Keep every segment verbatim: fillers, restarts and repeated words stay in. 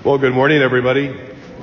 Well, good morning, everybody.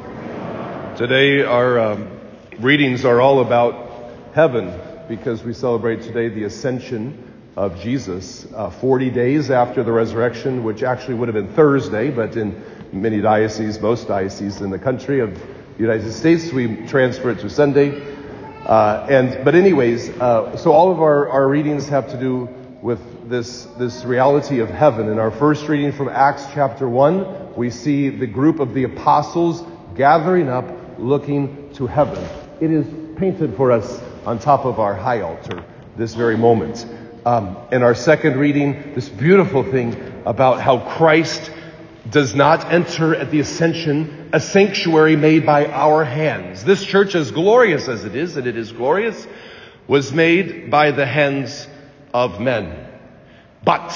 Today, our um, readings are all about heaven because we celebrate today the ascension of Jesus, uh, forty days after the resurrection, which actually would have been Thursday, but in many dioceses, most dioceses in the country of the United States, we transfer it to Sunday. Uh, and but anyways, uh, so all of our, our readings have to do with this this reality of heaven. In our first reading from Acts chapter one, we see the group of the apostles gathering up, looking to heaven. It is painted for us on top of our high altar this very moment. Um, in our second reading, this beautiful thing about how Christ does not enter at the ascension a sanctuary made by our hands. This church, as glorious as it is, and it is glorious, was made by the hands of men. But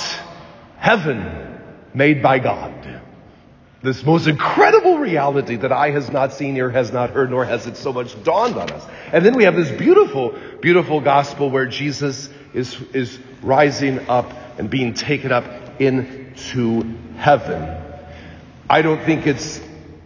heaven made by God. This most incredible reality that eye has not seen, ear has not heard, nor has it so much dawned on us. And then we have this beautiful, beautiful gospel where Jesus is, is rising up and being taken up into heaven. I don't think it's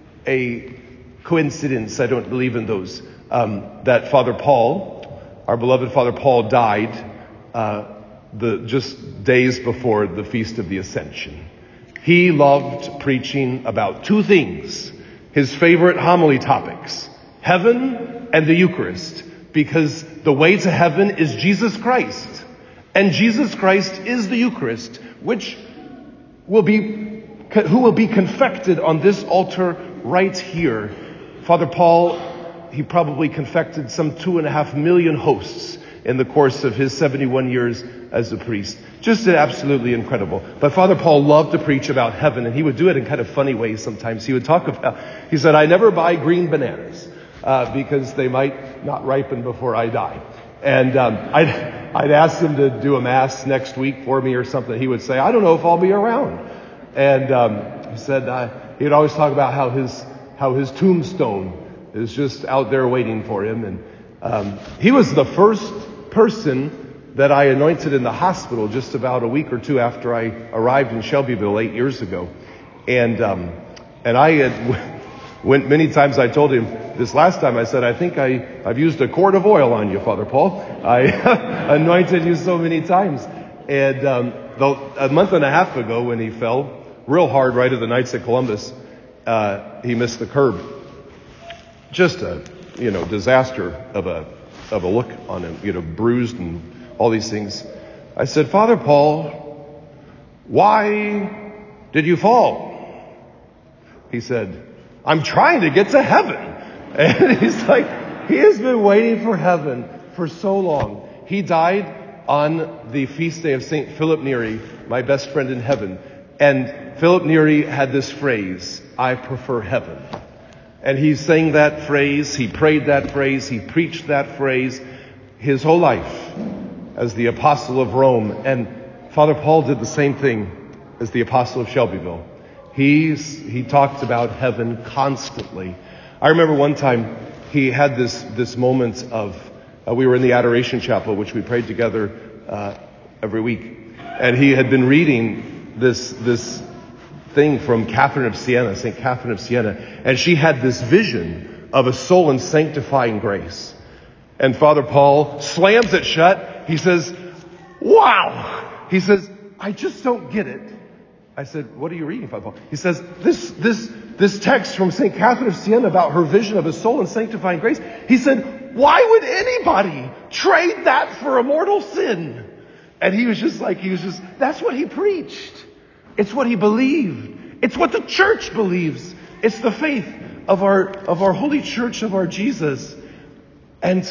a coincidence, I don't believe in those, um, that Father Paul, our beloved Father Paul, died uh, the just days before the Feast of the Ascension. He loved preaching about two things, his favorite homily topics, heaven and the Eucharist, because the way to heaven is Jesus Christ. And Jesus Christ is the Eucharist, which will be, who will be confected on this altar right here. Father Paul, he probably confected some two and a half million hosts in the course of his seventy-one years as a priest. Just absolutely incredible. But Father Paul loved to preach about heaven, and he would do it in kind of funny ways sometimes. He would talk about, he said, I never buy green bananas uh, because they might not ripen before I die. And um, I'd, I'd ask him to do a mass next week for me or something. He would say, I don't know if I'll be around. And um, he said uh, he would always talk about how his how his tombstone is just out there waiting for him. And um, he was the first person that I anointed in the hospital just about a week or two after I arrived in Shelbyville eight years ago. And um, and I had went many times. I told him this last time, I said, I think I, I've used a quart of oil on you, Father Paul. I anointed you so many times. And um, though, a month and a half ago when he fell real hard right at the Knights of Columbus, uh, he missed the curb. Just a, you know, disaster of a of a look on him, you know, bruised and all these things. I said, Father Paul, why did you fall? He said, I'm trying to get to heaven. And he's like, he has been waiting for heaven for so long. He died on the feast day of Saint Philip Neri, my best friend in heaven. And Philip Neri had this phrase, I prefer heaven. And he sang that phrase, he prayed that phrase, he preached that phrase his whole life as the Apostle of Rome. And Father Paul did the same thing as the Apostle of Shelbyville. He's, he talked about heaven constantly. I remember one time he had this, this moment of, uh, we were in the Adoration Chapel, which we prayed together uh, every week. And he had been reading this, this thing from Catherine of Siena, Saint Catherine of Siena. And she had this vision of a soul in sanctifying grace. And Father Paul slams it shut. He says, wow! He says, I just don't get it. I said, what are you reading, Father Paul? He says, this, this, this text from Saint Catherine of Siena about her vision of a soul in sanctifying grace. He said, why would anybody trade that for a mortal sin? And he was just like, he was just, that's what he preached. It's what he believed. It's what the church believes. It's the faith of our, of our holy church, of our Jesus. And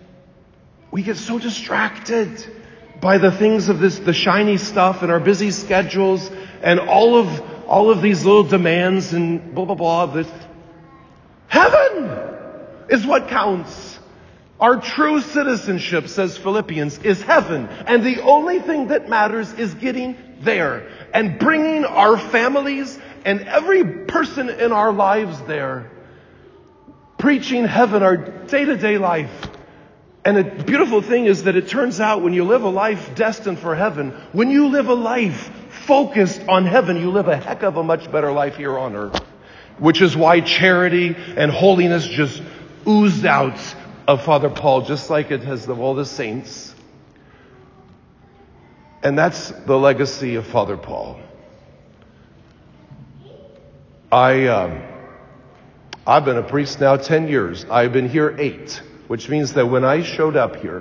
we get so distracted by the things of this, the shiny stuff and our busy schedules and all of, all of these little demands and blah, blah, blah. That heaven is what counts. Our true citizenship, says Philippians, is heaven. And the only thing that matters is getting there and bringing our families and every person in our lives there. Preaching heaven, our day-to-day life. And the beautiful thing is that it turns out when you live a life destined for heaven, when you live a life focused on heaven, you live a heck of a much better life here on earth. which is why charity and holiness just oozed out of Father Paul, just like it has of all the saints. And that's the legacy of Father Paul. I, um, I've been a priest now ten years. I've been here eight, which means that when I showed up here,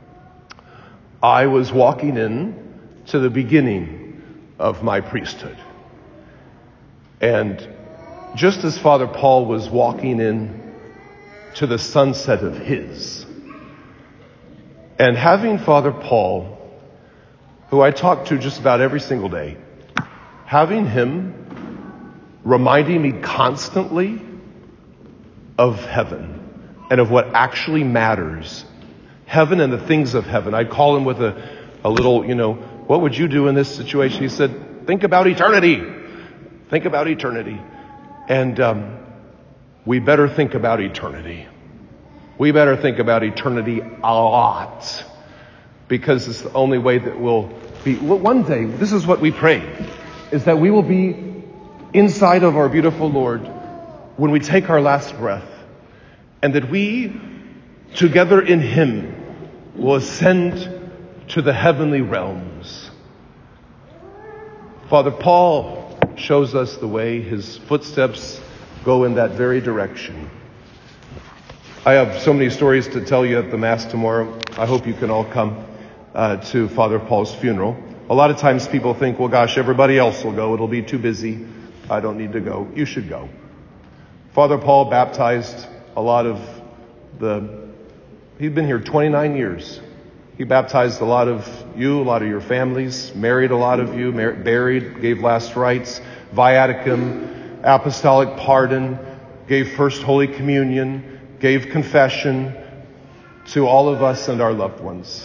I was walking in to the beginning of my priesthood. And just as Father Paul was walking in to the sunset of his, and having Father Paul, who I talk to just about every single day, having him reminding me constantly of heaven and of what actually matters, heaven and the things of heaven. I'd call him with a, a little, you know, what would you do in this situation? He said, think about eternity. Think about eternity. And um, we better think about eternity. We better think about eternity a lot, because it's the only way that we'll be. One day, this is what we pray, is that we will be inside of our beautiful Lord when we take our last breath, and that we, together in Him, will ascend to the heavenly realms. Father Paul shows us the way. His footsteps go in that very direction. I have so many stories to tell you at the Mass tomorrow. I hope you can all come uh, to Father Paul's funeral. A lot of times people think, well, gosh, everybody else will go. It'll be too busy. I don't need to go. You should go. Father Paul baptized a lot of the... He'd been here twenty-nine years. He baptized a lot of you, a lot of your families, married a lot of you, mar- buried, gave last rites, viaticum, apostolic pardon, gave first Holy Communion, gave confession to all of us and our loved ones.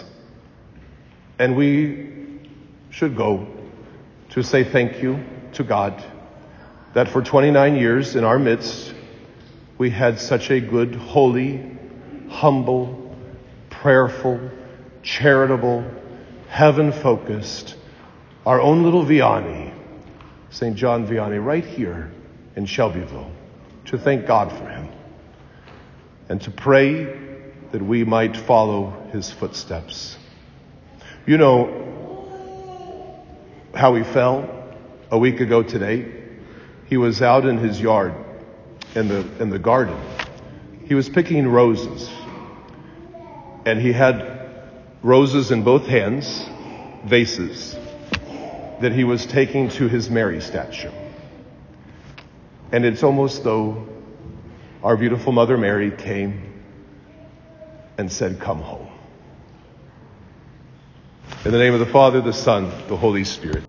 And we should go to say thank you to God that for twenty-nine years in our midst, we had such a good, holy, humble, prayerful, charitable, heaven-focused, our own little Vianney, Saint John Vianney, right here in Shelbyville, to thank God for him and to pray that we might follow his footsteps. You know how he fell a week ago today? He was out in his yard, in the in the garden. He was picking roses, and he had roses in both hands, vases, that he was taking to his Mary statue. And it's almost though our beautiful Mother Mary came and said, come home. In the name of the Father, the Son, the Holy Spirit.